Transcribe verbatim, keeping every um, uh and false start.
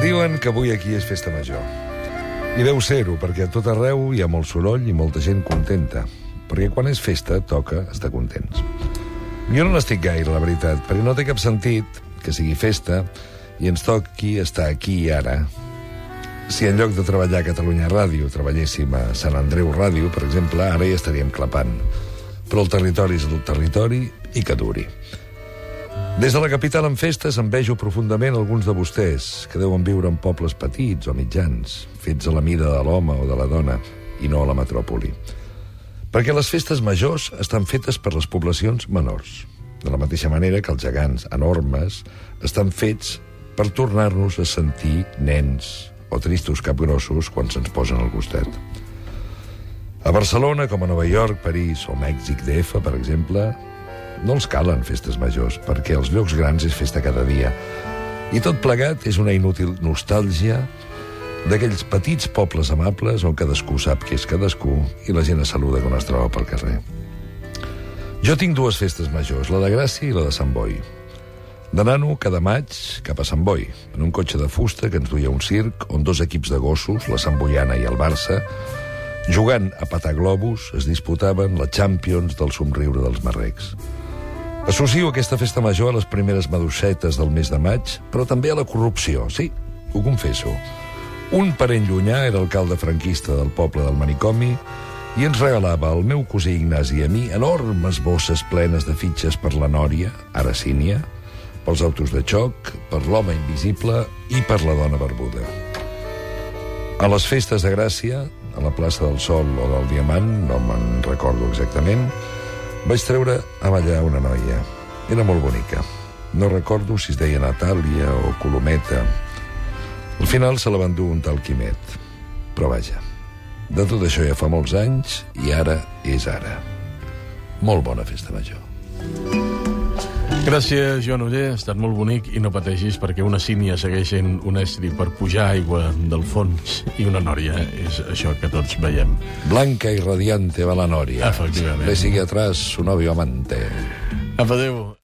Diuen que avui aquí és festa major. I deu ser-ho, perquè a tot arreu hi ha molt soroll i molta gent contenta. Perquè quan és festa, toca estar contents. Jo no n'estic gaire, la veritat, perquè no té cap sentit que sigui festa i ens toqui estar aquí i ara. Si en lloc de treballar a Catalunya Ràdio treballéssim a Sant Andreu Ràdio, per exemple, ara ja estaríem clapant. Però el territori és el territori i que duri. Des de la capital en festes envejo profundament alguns de vostès que deuen viure en pobles petits o mitjans, fets a la mida de l'home o de la dona, i no a la metròpoli. Perquè les festes majors estan fetes per les poblacions menors, de la mateixa manera que els gegants enormes estan fets per tornar-nos a sentir nens o tristos capgrossos quan se'ns posen al costat. A Barcelona, com a Nova York, París o Mèxic D F, per exemple, no els calen festes majors, perquè els llocs grans és festa cada dia. I tot plegat és una inútil nostàlgia d'aquells petits pobles amables on cadascú sap qui és cadascú i la gent es saluda quan es troba pel carrer. Jo tinc dues festes majors, la de Gràcia i la de Sant Boi. De nano, cada maig, cap a Sant Boi, en un cotxe de fusta que ens duia un circ on dos equips de gossos, la Sant Boiana i el Barça, jugant a patar globus, es disputaven la Champions del somriure dels marrecs. Associo aquesta festa major a les primeres maduixetes del mes de maig, però també a la corrupció, sí, ho confesso. Un parent llunyà era alcalde franquista del poble del Manicomi i ens regalava al meu cosí Ignasi i a mi enormes bosses plenes de fitxes per la Nòria, ara Sínia, pels autos de xoc, per l'home invisible i per la dona barbuda. A les festes de Gràcia, a la plaça del Sol o del Diamant, no me'n recordo exactament, vaig treure a ballar una noia. Era molt bonica. No recordo si es deia Natàlia o Colometa. Al final se la va endur un tal Quimet. Però vaja, de tot això ja fa molts anys i ara és ara. Molt bona festa major. Gràcies, Joan Oller. Ha estat molt bonic i no pateixis perquè una sínia segueix sent un estri per pujar aigua del fons i una nòria. És això que tots veiem. Blanca y radiante va la Nòria. Efectivament. Le sigue atrás su novio amante. Apa, adéu.